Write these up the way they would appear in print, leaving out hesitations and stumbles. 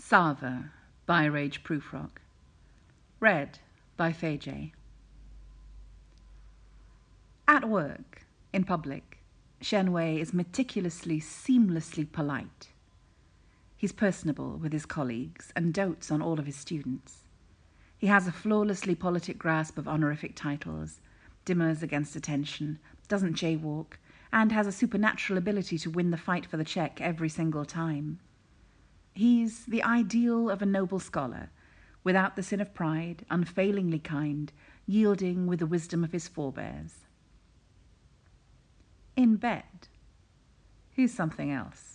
Sava by Rage Prufrock. Read by Fei J. At work, in public, Shen Wei is meticulously, seamlessly polite. He's personable with his colleagues and dotes on all of his students. He has a flawlessly politic grasp of honorific titles, dimmers against attention, doesn't jaywalk, and has a supernatural ability to win the fight for the check every single time. He's the ideal of a noble scholar, without the sin of pride, unfailingly kind, yielding with the wisdom of his forebears. In bed, he's something else.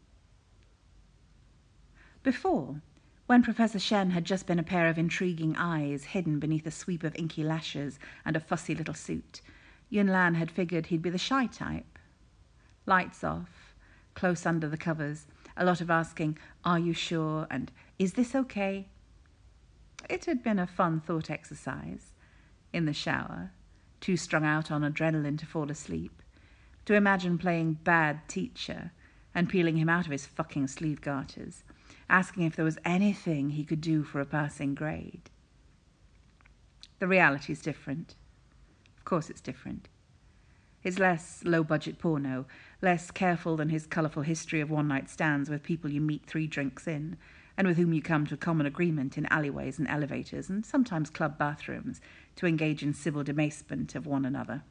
Before, when Professor Shen had just been a pair of intriguing eyes hidden beneath a sweep of inky lashes and a fussy little suit, Yunlan had figured he'd be the shy type. Lights off, close under the covers, a lot of asking, "Are you sure?" and "Is this okay?" It had been a fun thought exercise. In the shower, too strung out on adrenaline to fall asleep, to imagine playing bad teacher and peeling him out of his fucking sleeve garters, asking if there was anything he could do for a passing grade. The reality's different. Of course it's different. It's less low-budget porno, less careful than his colourful history of one-night stands with people you meet 3 drinks in, and with whom you come to a common agreement in alleyways and elevators and sometimes club bathrooms to engage in civil debasement of one another.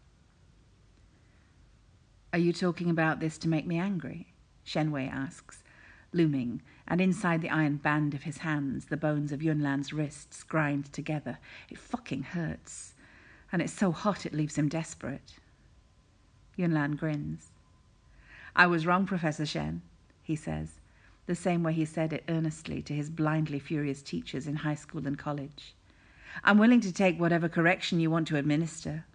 "Are you talking about this to make me angry?" Shen Wei asks, looming, and inside the iron band of his hands the bones of Yunlan's wrists grind together. It fucking hurts, and it's so hot it leaves him desperate. Yunlan grins. "I was wrong, Professor Shen," he says, the same way he said it earnestly to his blindly furious teachers in high school and college. "I'm willing to take whatever correction you want to administer."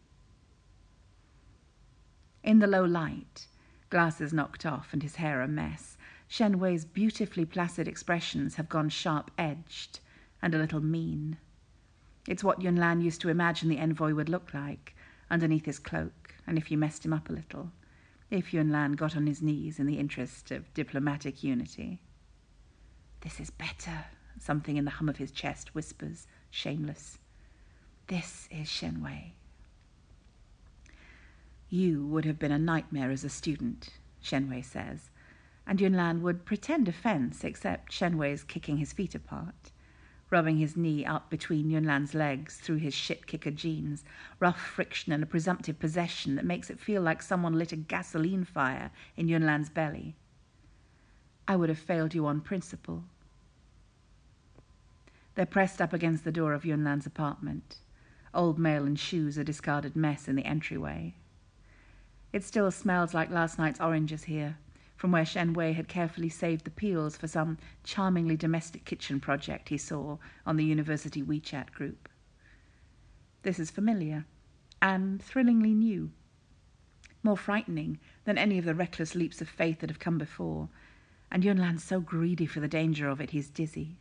In the low light, glasses knocked off and his hair a mess, Shen Wei's beautifully placid expressions have gone sharp-edged and a little mean. It's what Yunlan used to imagine the envoy would look like, underneath his cloak, and if you messed him up a little, if Yunlan got on his knees in the interest of diplomatic unity. "This is better," something in the hum of his chest whispers, shameless. "This is Shen Wei." "You would have been a nightmare as a student," Shen Wei says, and Yunlan would pretend offense, except Shen Wei's kicking his feet apart, rubbing his knee up between Yunlan's legs through his shit-kicker jeans, rough friction and a presumptive possession that makes it feel like someone lit a gasoline fire in Yunlan's belly. "I would have failed you on principle." They're pressed up against the door of Yunlan's apartment. Old mail and shoes a discarded mess in the entryway. It still smells like last night's oranges here, from where Shen Wei had carefully saved the peels for some charmingly domestic kitchen project he saw on the university WeChat group. This is familiar and thrillingly new, more frightening than any of the reckless leaps of faith that have come before, and Yunlan's so greedy for the danger of it he's dizzy.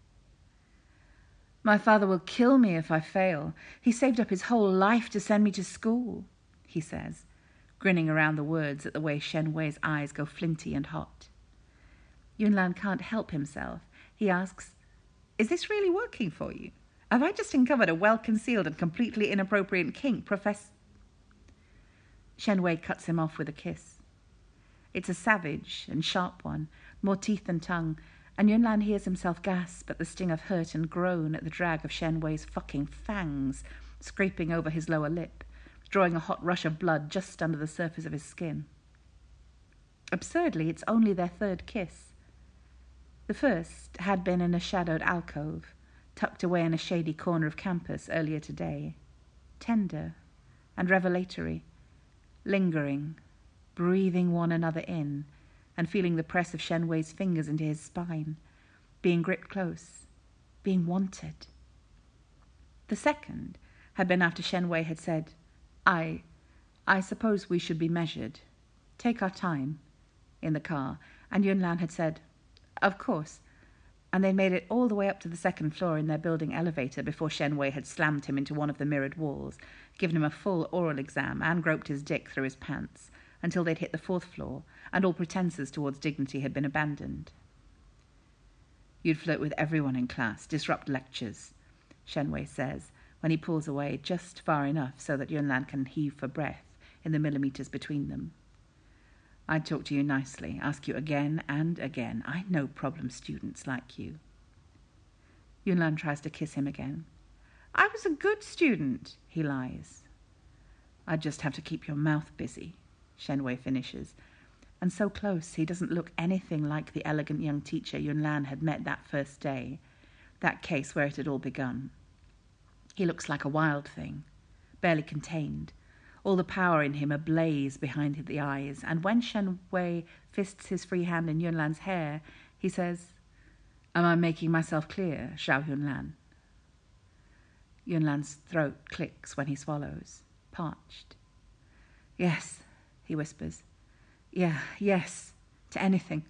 "My father will kill me if I fail. He saved up his whole life to send me to school," he says, grinning around the words at the way Shen Wei's eyes go flinty and hot. Yunlan can't help himself. He asks, "Is this really working for you? Have I just uncovered a well-concealed and completely inappropriate kink, Professor?" Shen Wei cuts him off with a kiss. It's a savage and sharp one, more teeth than tongue, and Yunlan hears himself gasp at the sting of hurt and groan at the drag of Shen Wei's fucking fangs scraping over his lower lip, drawing a hot rush of blood just under the surface of his skin. Absurdly, it's only their 3rd kiss. The first had been in a shadowed alcove, tucked away in a shady corner of campus earlier today. Tender and revelatory, lingering, breathing one another in, and feeling the press of Shen Wei's fingers into his spine, being gripped close, being wanted. The second had been after Shen Wei had said, I suppose we should be measured. Take our time," in the car, and Yunlan had said, "Of course," and they made it all the way up to the 2nd floor in their building elevator before Shen Wei had slammed him into one of the mirrored walls, given him a full oral exam, and groped his dick through his pants, until they'd hit the 4th floor, and all pretenses towards dignity had been abandoned. You'd flirt with everyone in class, disrupt lectures, Shenwei says, when he pulls away just far enough so that Yunlan can heave for breath in the millimeters between them. I'd talk to you nicely, ask you again and again. I know problem students like you. Yunlan tries to kiss him again. I was a good student, he lies. I'd just have to keep your mouth busy, Shenwei finishes, and so close he doesn't look anything like the elegant young teacher Yunlan had met that first day, that case where it had all begun. He looks like a wild thing, barely contained, all the power in him ablaze behind the eyes, and when Shenwei fists his free hand in Yunlan's hair, he says, Am I making myself clear, Xiao Yunlan? Yunlan's throat clicks when he swallows, parched. Yes, he whispers. Yeah, yes, to anything.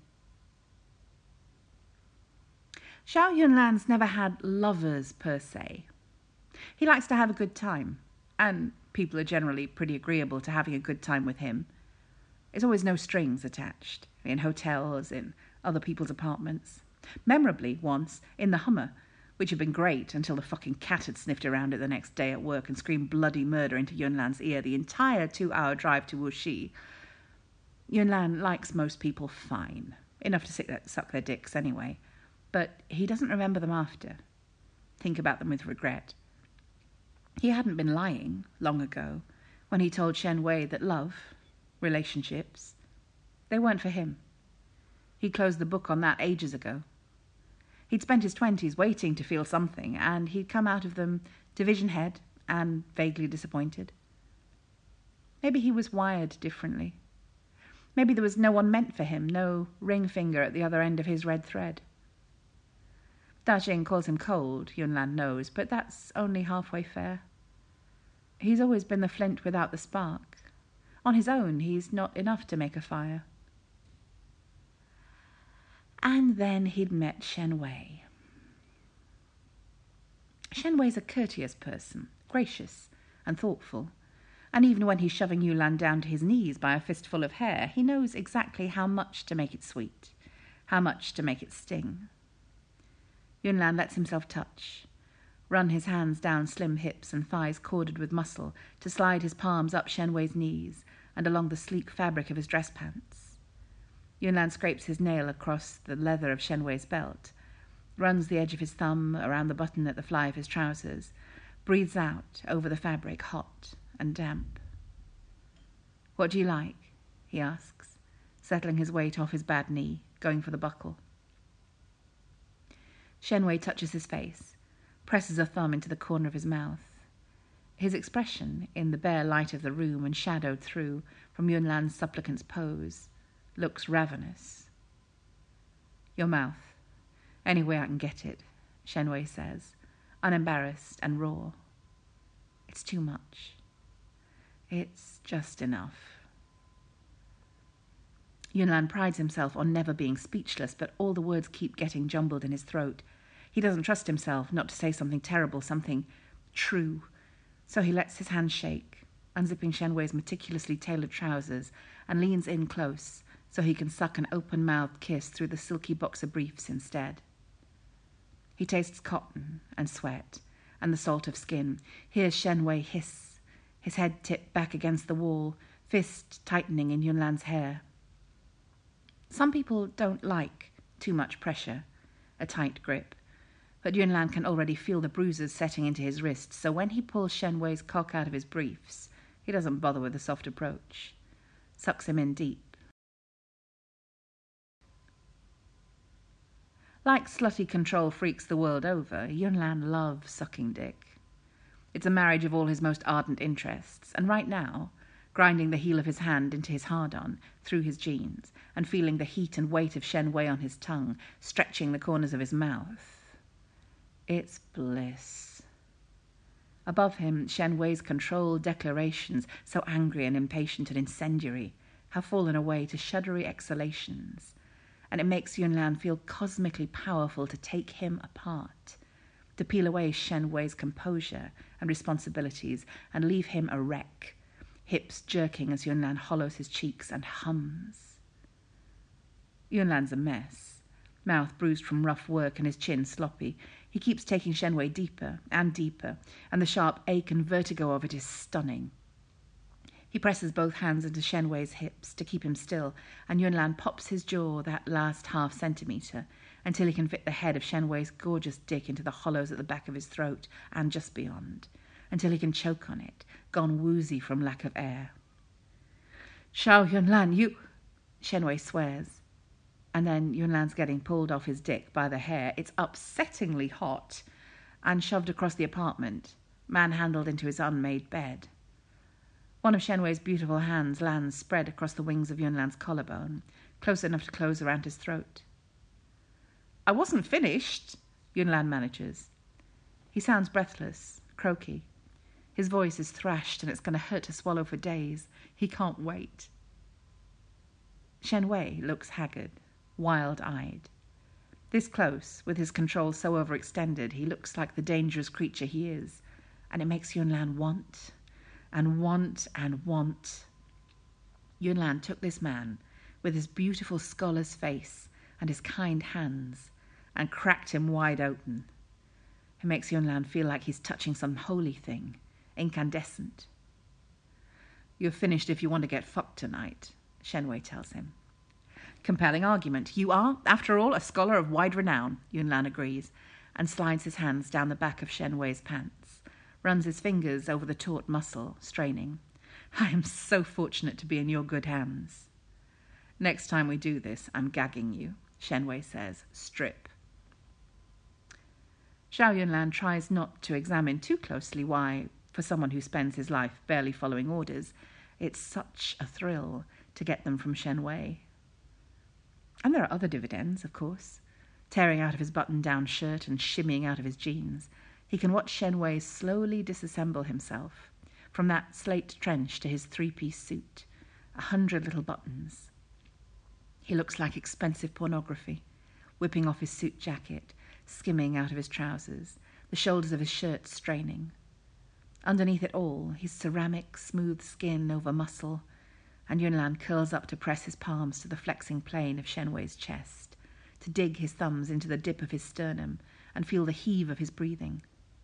Xiao Yunlan's never had lovers per se. He likes to have a good time, and people are generally pretty agreeable to having a good time with him. There's always no strings attached, in hotels, in other people's apartments. Memorably, once, in the Hummer, which had been great until the fucking cat had sniffed around it the next day at work and screamed bloody murder into Yunlan's ear the entire 2-hour drive to Wuxi. Yunlan likes most people fine, enough to suck their dicks anyway, but he doesn't remember them after. Think about them with regret. He hadn't been lying long ago when he told Shenwei that love, relationships, they weren't for him. He'd closed the book on that ages ago. He'd spent his 20s waiting to feel something, and he'd come out of them division head and vaguely disappointed. Maybe he was wired differently. Maybe there was no one meant for him, no ring finger at the other end of his red thread. Da-Jing calls him cold, Yunlan knows, but that's only halfway fair. He's always been the flint without the spark. On his own, he's not enough to make a fire. And then he'd met Shenwei. Shenwei's a courteous person, gracious and thoughtful, and even when he's shoving Yunlan down to his knees by a fistful of hair, he knows exactly how much to make it sweet, how much to make it sting. Yunlan lets himself touch, run his hands down slim hips and thighs corded with muscle to slide his palms up Shenwei's knees and along the sleek fabric of his dress pants. Yunlan scrapes his nail across the leather of Shenwei's belt, runs the edge of his thumb around the button at the fly of his trousers, breathes out over the fabric, hot and damp. What do you like? He asks, settling his weight off his bad knee, going for the buckle. Shenwei touches his face, presses a thumb into the corner of his mouth. His expression, in the bare light of the room and shadowed through from Yunlan's supplicant's pose, looks ravenous. Your mouth. Any way I can get it, Shenwei says, unembarrassed and raw. It's too much. It's just enough. Yunlan prides himself on never being speechless, but all the words keep getting jumbled in his throat. He doesn't trust himself not to say something terrible, something true. So he lets his hand shake, unzipping Shenwei's meticulously tailored trousers, and leans in close so he can suck an open-mouthed kiss through the silky boxer briefs instead. He tastes cotton and sweat and the salt of skin, hears Shenwei hiss, his head tipped back against the wall, fist tightening in Yunlan's hair. Some people don't like too much pressure, a tight grip, but Yunlan can already feel the bruises setting into his wrists, so when he pulls Shenwei's cock out of his briefs, he doesn't bother with a soft approach, sucks him in deep. Like slutty control freaks the world over, Yunlan loves sucking dick. It's a marriage of all his most ardent interests, and right now, grinding the heel of his hand into his hard-on, through his jeans, and feeling the heat and weight of Shenwei on his tongue, stretching the corners of his mouth, it's bliss. Above him, Shenwei's controlled declarations, so angry and impatient and incendiary, have fallen away to shuddery exhalations, and it makes Yunlan feel cosmically powerful to take him apart, to peel away Shenwei's composure and responsibilities and leave him a wreck, hips jerking as Yunlan hollows his cheeks and hums. Yunlan's a mess, Mouth bruised from rough work and his chin sloppy, he keeps taking Shen Wei deeper and deeper, and the sharp ache and vertigo of it is stunning. He presses both hands into Shen Wei's hips to keep him still, and Yunlan pops his jaw that last half centimetre until he can fit the head of Shen Wei's gorgeous dick into the hollows at the back of his throat and just beyond, until he can choke on it, gone woozy from lack of air. "Xiao Yunlan, you..." Shen Wei swears. And then Yunlan's getting pulled off his dick by the hair. It's upsettingly hot, and shoved across the apartment, manhandled into his unmade bed. One of Shen Wei's beautiful hands lands spread across the wings of Yunlan's collarbone, close enough to close around his throat. "I wasn't finished," Yunlan manages. He sounds breathless, croaky. His voice is thrashed and it's going to hurt to swallow for days. He can't wait. Shen Wei looks haggard, wild-eyed. This close, with his control so overextended, he looks like the dangerous creature he is, and it makes Yunlan want and want and want. Yunlan took this man, with his beautiful scholar's face and his kind hands, and cracked him wide open. It makes Yunlan feel like he's touching some holy thing, incandescent. "You're finished if you want to get fucked tonight," Shen Wei tells him. "Compelling argument. You are, after all, a scholar of wide renown," Yunlan agrees, and slides his hands down the back of Shen Wei's pants, runs his fingers over the taut muscle, straining. "I am so fortunate to be in your good hands." "Next time we do this, I'm gagging you," Shen Wei says. "Strip." Xiao Yunlan tries not to examine too closely why, for someone who spends his life barely following orders, it's such a thrill to get them from Shen Wei. And there are other dividends, of course. Tearing out of his button-down shirt and shimmying out of his jeans, he can watch Shen Wei slowly disassemble himself, from that slate trench to his three-piece suit, 100 little buttons. He looks like expensive pornography, whipping off his suit jacket, skimming out of his trousers, the shoulders of his shirt straining. Underneath it all, his ceramic, smooth skin over muscle, and Yunlan curls up to press his palms to the flexing plane of Shen Wei's chest, to dig his thumbs into the dip of his sternum and feel the heave of his breathing.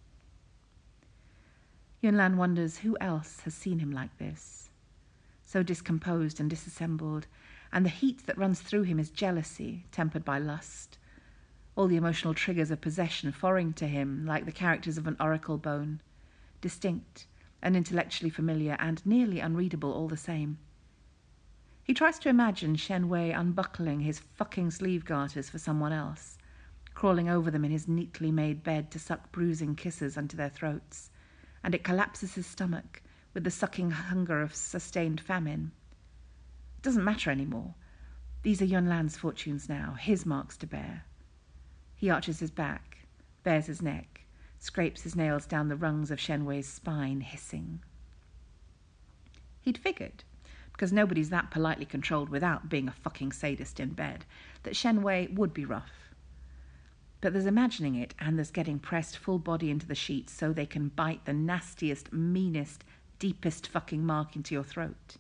Yunlan wonders who else has seen him like this, so discomposed and disassembled, and the heat that runs through him is jealousy, tempered by lust. All the emotional triggers of possession foreign to him, like the characters of an oracle bone, distinct and intellectually familiar and nearly unreadable all the same. He tries to imagine Shen Wei unbuckling his fucking sleeve garters for someone else, crawling over them in his neatly made bed to suck bruising kisses into their throats, and it collapses his stomach with the sucking hunger of sustained famine. It doesn't matter anymore. These are Yunlan's fortunes now, his marks to bear. He arches his back, bares his neck, scrapes his nails down the rungs of Shen Wei's spine, hissing. He'd figured, because nobody's that politely controlled without being a fucking sadist in bed, that Shen Wei would be rough. But there's imagining it, and there's getting pressed full body into the sheets so they can bite the nastiest, meanest, deepest fucking mark into your throat.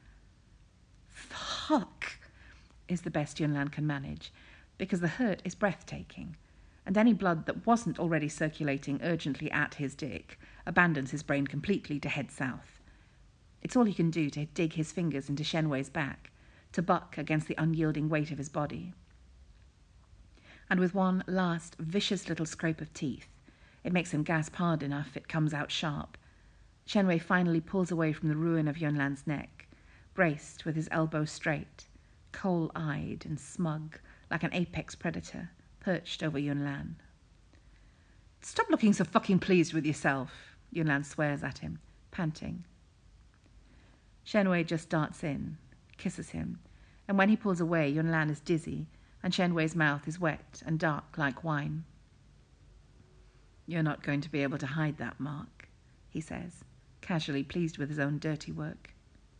Fuck is the best Yunlan can manage, because the hurt is breathtaking, and any blood that wasn't already circulating urgently at his dick abandons his brain completely to head south. It's all he can do to dig his fingers into Shen Wei's back, to buck against the unyielding weight of his body. And with one last vicious little scrape of teeth, it makes him gasp hard enough it comes out sharp, Shen Wei finally pulls away from the ruin of Yunlan's neck, braced with his elbows straight, coal-eyed and smug, like an apex predator, perched over Yunlan. "Stop looking so fucking pleased with yourself," Yunlan swears at him, panting. Shen Wei just darts in, kisses him, and when he pulls away, Yunlan is dizzy, and Shen Wei's mouth is wet and dark like wine. "You're not going to be able to hide that mark," he says, casually pleased with his own dirty work.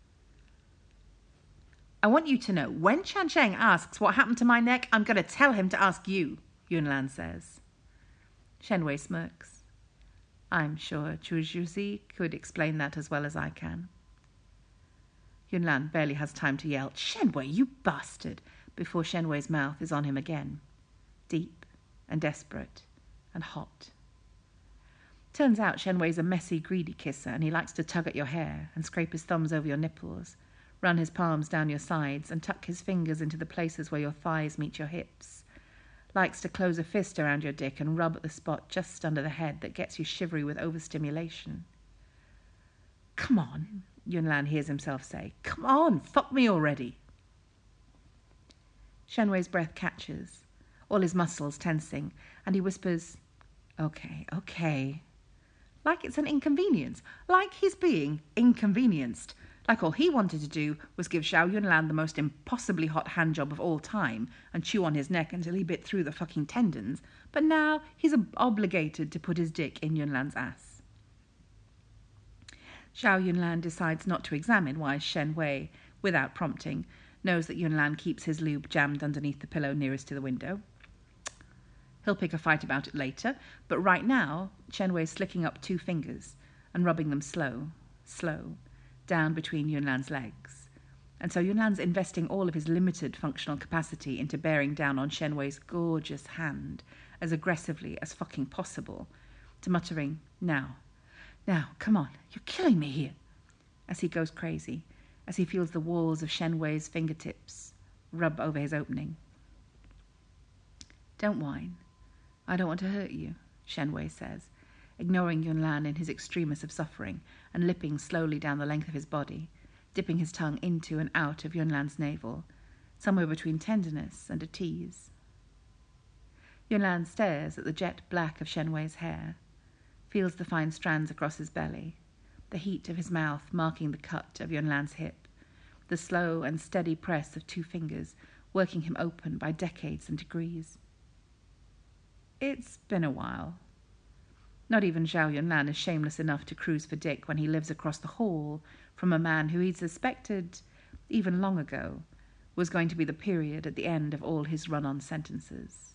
"I want you to know, when Chan Sheng asks what happened to my neck, I'm going to tell him to ask you," Yunlan says. Shen Wei smirks. "I'm sure Chu Zhuzi could explain that as well as I can." Yunlan barely has time to yell, "Shen Wei, you bastard!" before Shen Wei's mouth is on him again. deep and desperate and hot. Turns out Shen Wei's a messy, greedy kisser, and he likes to tug at your hair and scrape his thumbs over your nipples, run his palms down your sides and tuck his fingers into the places where your thighs meet your hips. Likes to close a fist around your dick and rub at the spot just under the head that gets you shivery with overstimulation. "Come on," Yunlan hears himself say. "Come on, fuck me already." Shen Wei's breath catches, all his muscles tensing, and he whispers, Okay. Like it's an inconvenience, like he's being inconvenienced, like all he wanted to do was give Zhao Yunlan the most impossibly hot handjob of all time and chew on his neck until he bit through the fucking tendons, but now he's obligated to put his dick in Yunlan's ass. Zhao Yunlan decides not to examine why Shen Wei, without prompting, knows that Yunlan keeps his lube jammed underneath the pillow nearest to the window. He'll pick a fight about it later, but right now, Shen Wei's slicking up 2 fingers and rubbing them slow, down between Yunlan's legs. And so Yunlan's investing all of his limited functional capacity into bearing down on Shen Wei's gorgeous hand as aggressively as fucking possible, to muttering, Now, come on, you're killing me here, as he goes crazy, as he feels the walls of Shen Wei's fingertips rub over his opening. "Don't whine. I don't want to hurt you," Shen Wei says, ignoring Yunlan in his extremis of suffering and lipping slowly down the length of his body, dipping his tongue into and out of Yunlan's navel, somewhere between tenderness and a tease. Yunlan stares at the jet black of Shen Wei's hair, feels the fine strands across his belly, the heat of his mouth marking the cut of Yunlan's hip, the slow and steady press of 2 fingers working him open by decades and degrees. It's been a while. Not even Zhao Yunlan is shameless enough to cruise for dick when he lives across the hall from a man who he'd suspected, even long ago, was going to be the period at the end of all his run-on sentences.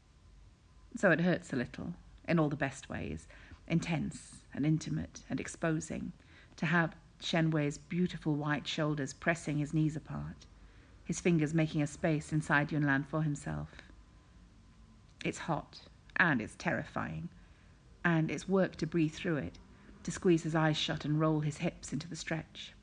So it hurts a little, in all the best ways, intense and intimate and exposing, to have Shen Wei's beautiful white shoulders pressing his knees apart, his fingers making a space inside Yunlan for himself. It's hot, and it's terrifying, and it's work to breathe through it, to squeeze his eyes shut and roll his hips into the stretch.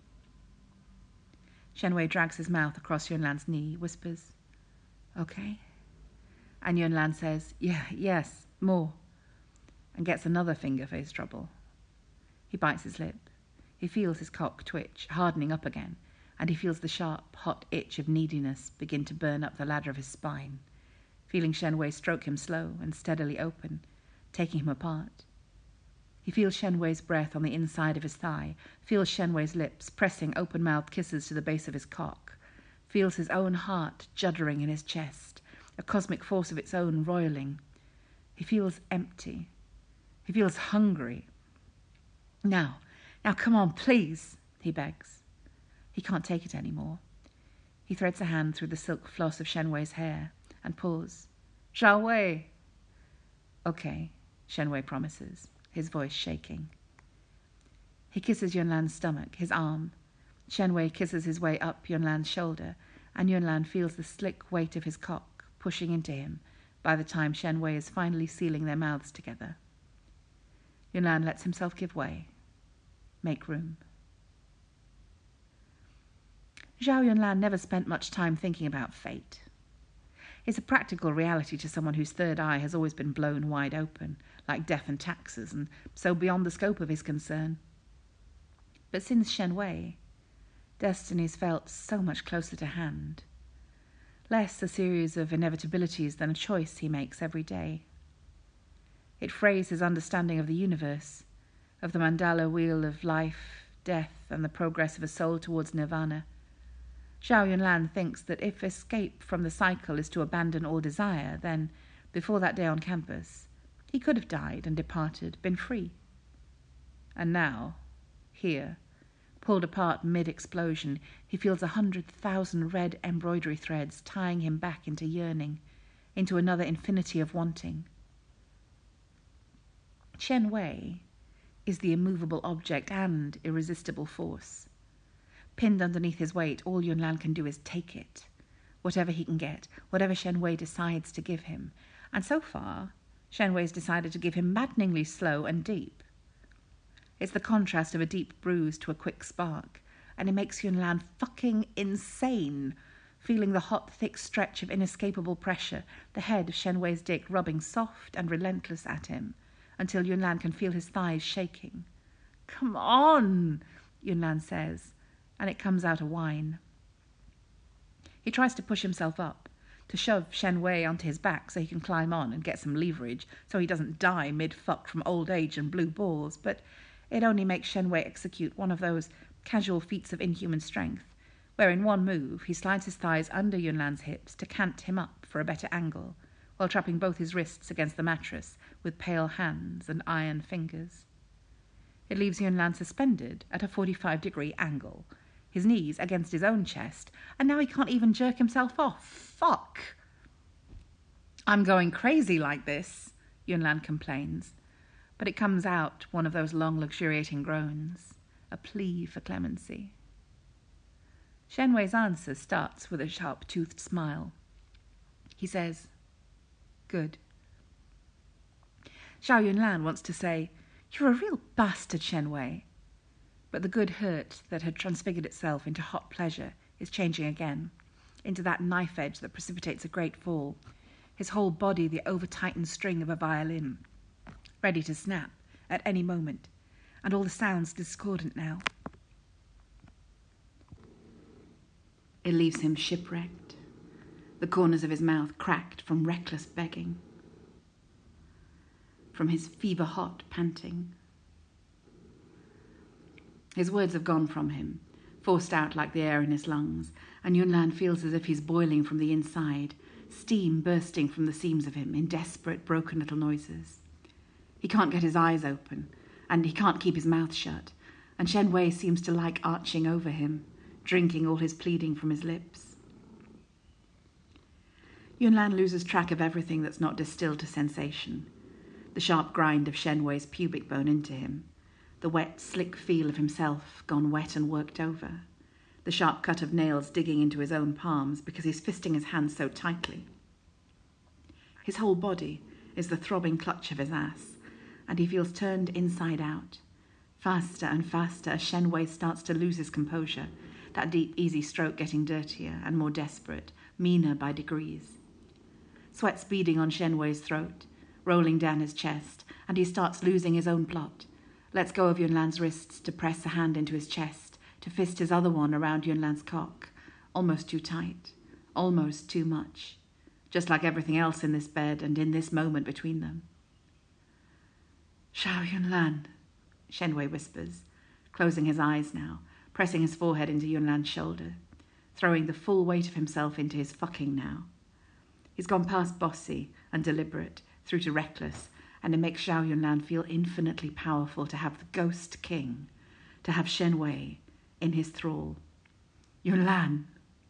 Shen Wei drags his mouth across Yunlan's knee, whispers, "Okay?" And Yunlan says, yes, more," and gets another finger for his trouble. He bites his lip. He feels his cock twitch, hardening up again, and he feels the sharp, hot itch of neediness begin to burn up the ladder of his spine, feeling Shen Wei stroke him slow and steadily open, taking him apart. He feels Shen Wei's breath on the inside of his thigh, feels Shen Wei's lips pressing open-mouthed kisses to the base of his cock, feels his own heart juddering in his chest, a cosmic force of its own roiling. He feels empty. He feels hungry. Now, come on, please," he begs. He can't take it anymore. He threads a hand through the silk floss of Shen Wei's hair and pulls. "Zhao Wei." "Okay," Shen Wei promises, his voice shaking. He kisses Yunlan's stomach, his arm. Shen Wei kisses his way up Yunlan's shoulder, and Yunlan feels the slick weight of his cock pushing into him by the time Shen Wei is finally sealing their mouths together. Yunlan lets himself give way. Make room. Zhao Yunlan never spent much time thinking about fate. It's a practical reality to someone whose third eye has always been blown wide open, like death and taxes, and so beyond the scope of his concern. But since Shen Wei, destiny's felt so much closer to hand. Less a series of inevitabilities than a choice he makes every day. It frays his understanding of the universe, of the mandala wheel of life, death, and the progress of a soul towards nirvana. Zhao Yunlan thinks that if escape from the cycle is to abandon all desire, then, before that day on campus, he could have died and departed, been free. And now, here, pulled apart mid-explosion, he feels 100,000 red embroidery threads tying him back into yearning, into another infinity of wanting. Shen Wei is the immovable object and irresistible force. Pinned underneath his weight, all Yunlan can do is take it, whatever he can get, whatever Shen Wei decides to give him, and so far, Shen Wei's decided to give him maddeningly slow and deep. It's the contrast of a deep bruise to a quick spark, and it makes Yun Lan fucking insane, feeling the hot, thick stretch of inescapable pressure, the head of Shen Wei's dick rubbing soft and relentless at him, until Yun Lan can feel his thighs shaking. "Come on," Yun Lan says, and it comes out a whine. He tries to push himself up, to shove Shen Wei onto his back so he can climb on and get some leverage so he doesn't die mid-fuck from old age and blue balls, but it only makes Shen Wei execute one of those casual feats of inhuman strength, where in one move he slides his thighs under Yun Lan's hips to cant him up for a better angle, while trapping both his wrists against the mattress with pale hands and iron fingers. It leaves Yun Lan suspended at a 45-degree angle, his knees against his own chest, and now he can't even jerk himself off. Fuck! "I'm going crazy like this," Yun Lan complains, but it comes out one of those long luxuriating groans, a plea for clemency. Shen Wei's answer starts with a sharp-toothed smile. He says, "Good." Xiao Yun Lan wants to say, "You're a real bastard, Shen Wei." But the good hurt that had transfigured itself into hot pleasure is changing again, into that knife edge that precipitates a great fall, his whole body the over-tightened string of a violin, ready to snap at any moment, and all the sounds discordant now. It leaves him shipwrecked, the corners of his mouth cracked from reckless begging, from his fever-hot panting. His words have gone from him, forced out like the air in his lungs, and Yun Lan feels as if he's boiling from the inside, steam bursting from the seams of him in desperate, broken little noises. He can't get his eyes open, and he can't keep his mouth shut, and Shen Wei seems to like arching over him, drinking all his pleading from his lips. Yun Lan loses track of everything that's not distilled to sensation. The sharp grind of Shen Wei's pubic bone into him, the wet, slick feel of himself gone wet and worked over, the sharp cut of nails digging into his own palms because he's fisting his hands so tightly. His whole body is the throbbing clutch of his ass, and he feels turned inside out, faster and faster as Shen Wei starts to lose his composure, that deep, easy stroke getting dirtier and more desperate, meaner by degrees. Sweat speeding on Shen Wei's throat, rolling down his chest, and he starts losing his own plot, lets go of Yun Lan's wrists to press a hand into his chest, to fist his other one around Yun Lan's cock, almost too tight, almost too much, just like everything else in this bed and in this moment between them. "Xiao Yun Lan," Shen Wei whispers, closing his eyes now, pressing his forehead into Yun Lan's shoulder, throwing the full weight of himself into his fucking now. He's gone past bossy and deliberate, through to reckless, and it makes Xiao Yun Lan feel infinitely powerful to have the ghost king, to have Shen Wei in his thrall. Yun Lan.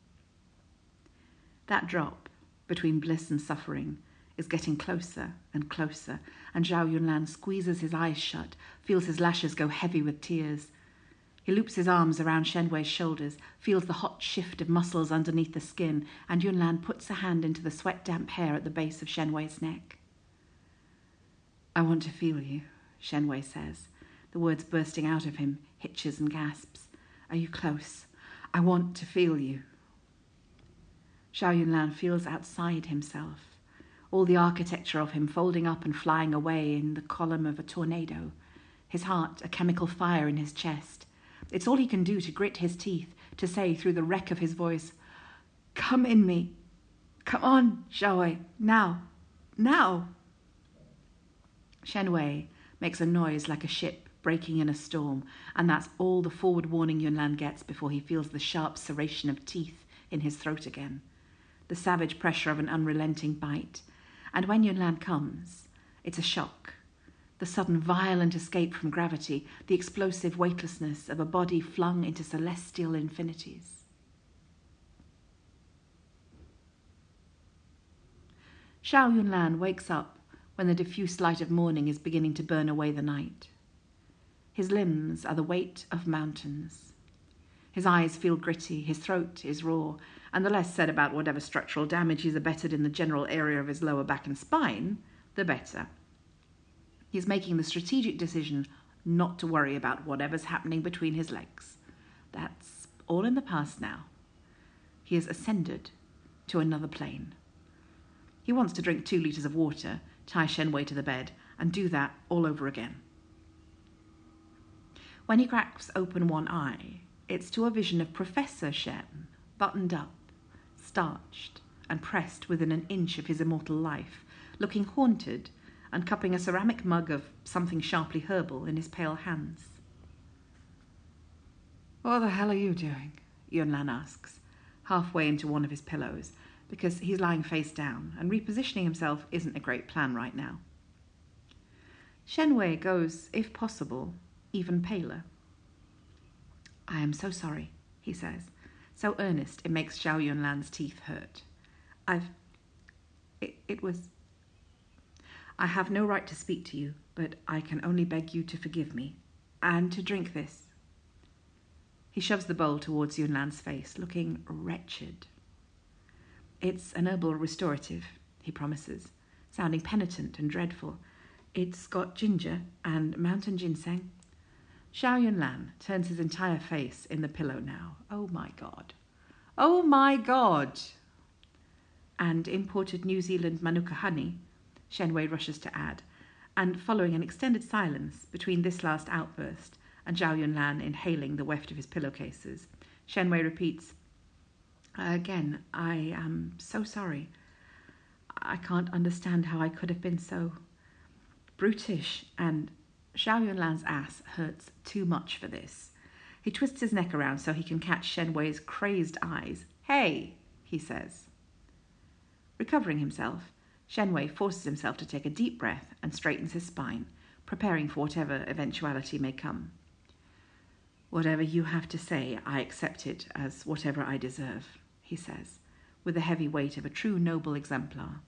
That drop between bliss and suffering is getting closer and closer, and Xiao Yun Lan squeezes his eyes shut, feels his lashes go heavy with tears. He loops his arms around Shen Wei's shoulders, feels the hot shift of muscles underneath the skin, and Yun Lan puts a hand into the sweat-damp hair at the base of Shen Wei's neck. "I want to feel you," Shen Wei says, the words bursting out of him, hitches and gasps. "Are you close? I want to feel you." Xiao Yun Lan feels outside himself, all the architecture of him folding up and flying away in the column of a tornado, his heart a chemical fire in his chest. It's all he can do to grit his teeth, to say through the wreck of his voice, "Come in me. Come on, Xiao Wei. Now. Now." Shen Wei makes a noise like a ship breaking in a storm, and that's all the forward warning Yun Lan gets before he feels the sharp serration of teeth in his throat again, the savage pressure of an unrelenting bite. And when Yun Lan comes, it's a shock, the sudden violent escape from gravity, the explosive weightlessness of a body flung into celestial infinities. Xiao Yun Lan wakes up when the diffuse light of morning is beginning to burn away the night. His limbs are the weight of mountains. His eyes feel gritty, his throat is raw, and the less said about whatever structural damage he's abetted in the general area of his lower back and spine, the better. He's making the strategic decision not to worry about whatever's happening between his legs. That's all in the past now. He has ascended to another plane. He wants to drink 2 litres of water, tie Shen Wei to the bed, and do that all over again. When he cracks open one eye, it's to a vision of Professor Shen, buttoned up, starched, and pressed within an inch of his immortal life, looking haunted and cupping a ceramic mug of something sharply herbal in his pale hands. "What the hell are you doing?" Yunlan asks, halfway into one of his pillows, because he's lying face down, and repositioning himself isn't a great plan right now. Shen Wei goes, if possible, even paler. "I am so sorry," he says, so earnest it makes Zhao Yunlan's teeth hurt. I have no right to speak to you, but I can only beg you to forgive me, and to drink this." He shoves the bowl towards Yunlan's face, looking wretched. "It's an herbal restorative," he promises, sounding penitent and dreadful. "It's got ginger and mountain ginseng." Zhao Yunlan turns his entire face in the pillow now. Oh my God. Oh my God. "And imported New Zealand Manuka honey," Shen Wei rushes to add, and following an extended silence between this last outburst and Zhao Yunlan inhaling the weft of his pillowcases, Shen Wei repeats, "Again, I am so sorry. I can't understand how I could have been so brutish," and Zhao Yunlan's ass hurts too much for this. He twists his neck around so he can catch Shen Wei's crazed eyes. "Hey," he says. Recovering himself, Shen Wei forces himself to take a deep breath and straightens his spine, preparing for whatever eventuality may come. "Whatever you have to say, I accept it as whatever I deserve," he says, with the heavy weight of a true noble exemplar.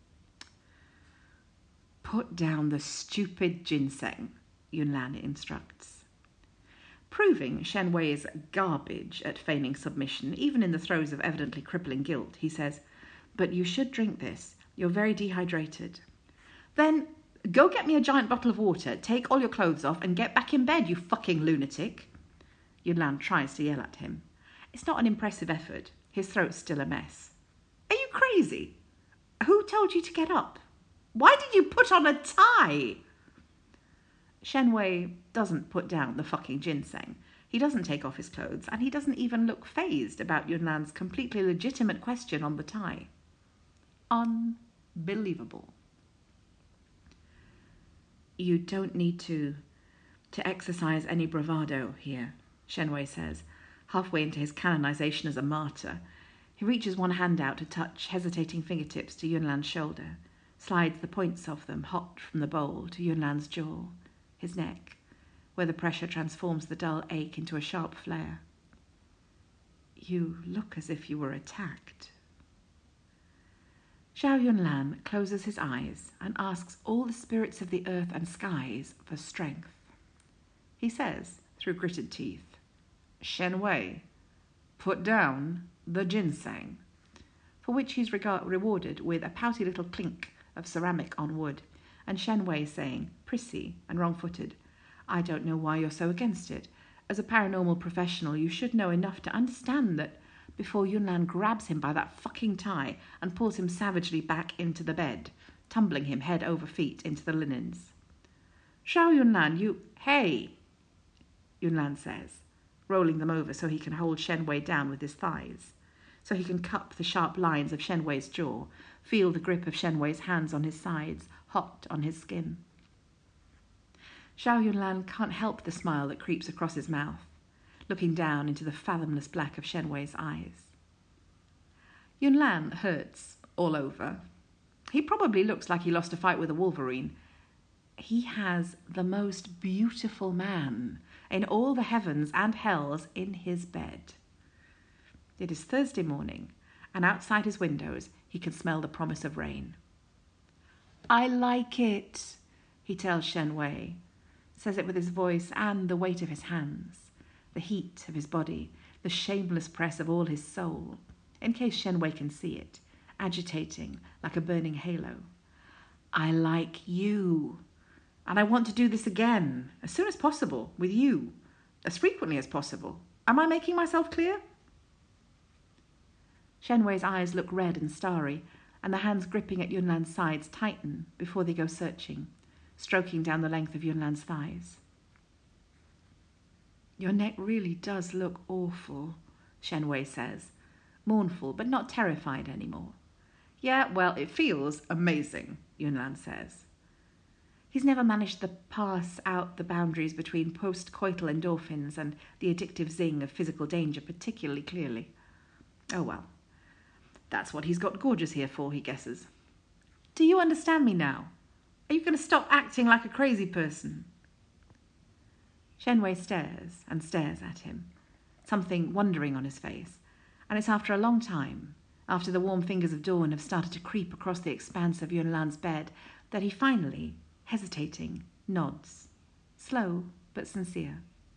"Put down the stupid ginseng," Yunlan instructs. Proving Shen Wei is garbage at feigning submission, even in the throes of evidently crippling guilt, he says, "But you should drink this. You're very dehydrated." "Then go get me a giant bottle of water, take all your clothes off, and get back in bed, you fucking lunatic." Yunlan tries to yell at him. It's not an impressive effort. His throat's still a mess. "Are you crazy? Who told you to get up? Why did you put on a tie?" Shen Wei doesn't put down the fucking ginseng. He doesn't take off his clothes, and he doesn't even look fazed about Yunlan's completely legitimate question on the tie. Unbelievable. "You don't need to exercise any bravado here," Shen Wei says, halfway into his canonization as a martyr. He reaches one hand out to touch hesitating fingertips to Yunlan's shoulder, slides the points of them hot from the bowl to Yunlan's jaw, his neck, where the pressure transforms the dull ache into a sharp flare. "You look as if you were attacked." Zhao Yunlan closes his eyes and asks all the spirits of the earth and skies for strength. He says, through gritted teeth, "Shen Wei, put down the ginseng," for which he's rewarded with a pouty little clink of ceramic on wood, and Shen Wei saying, prissy and wrong-footed, "I don't know why you're so against it. As a paranormal professional, you should know enough to understand that," before Yunlan grabs him by that fucking tie and pulls him savagely back into the bed, tumbling him head over feet into the linens. "Zhao Yunlan, you..." "Hey," Yunlan says, rolling them over so he can hold Shen Wei down with his thighs, so he can cup the sharp lines of Shen Wei's jaw, feel the grip of Shen Wei's hands on his sides, hot on his skin. Zhao Yunlan can't help the smile that creeps across his mouth, looking down into the fathomless black of Shen Wei's eyes. Yunlan hurts all over. He probably looks like he lost a fight with a wolverine. He has the most beautiful man in all the heavens and hells in his bed. It is Thursday morning, and outside his windows he can smell the promise of rain. "I like it," he tells Shen Wei, says it with his voice and the weight of his hands, the heat of his body, the shameless press of all his soul, in case Shen Wei can see it, agitating like a burning halo. I like you, and I want to do this again, as soon as possible, with you, as frequently as possible. Am I making myself clear? Shen Wei's eyes look red and starry, and the hands gripping at Yunlan's sides tighten before they go searching, stroking down the length of Yunlan's thighs. Your neck really does look awful, Shen Wei says, mournful but not terrified anymore. Yeah, well, it feels amazing, Yunlan says. He's never managed to pass out the boundaries between post-coital endorphins and the addictive zing of physical danger particularly clearly. Oh well, that's what he's got Gorgeous here for, he guesses. Do you understand me now? Are you going to stop acting like a crazy person? Shen Wei stares and stares at him, something wondering on his face, and it's after a long time, after the warm fingers of dawn have started to creep across the expanse of Yunlan's bed, that he finally, hesitating, nods, slow but sincere.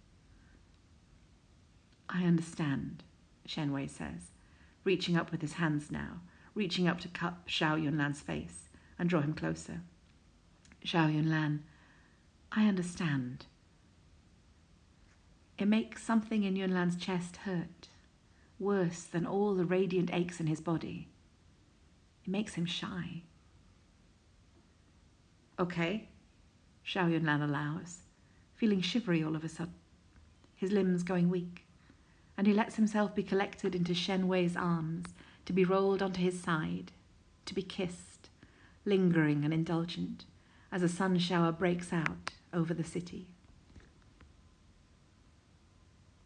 I understand, Shen Wei says, reaching up with his hands now, reaching up to cup Xiao Yunlan's face and draw him closer. Xiao Yunlan, I understand. It makes something in Yunlan's chest hurt, worse than all the radiant aches in his body. It makes him shy. Okay, Xiao Yunlan allows, feeling shivery all of a sudden, his limbs going weak, and he lets himself be collected into Shen Wei's arms, to be rolled onto his side, to be kissed, lingering and indulgent, as a sun shower breaks out over the city.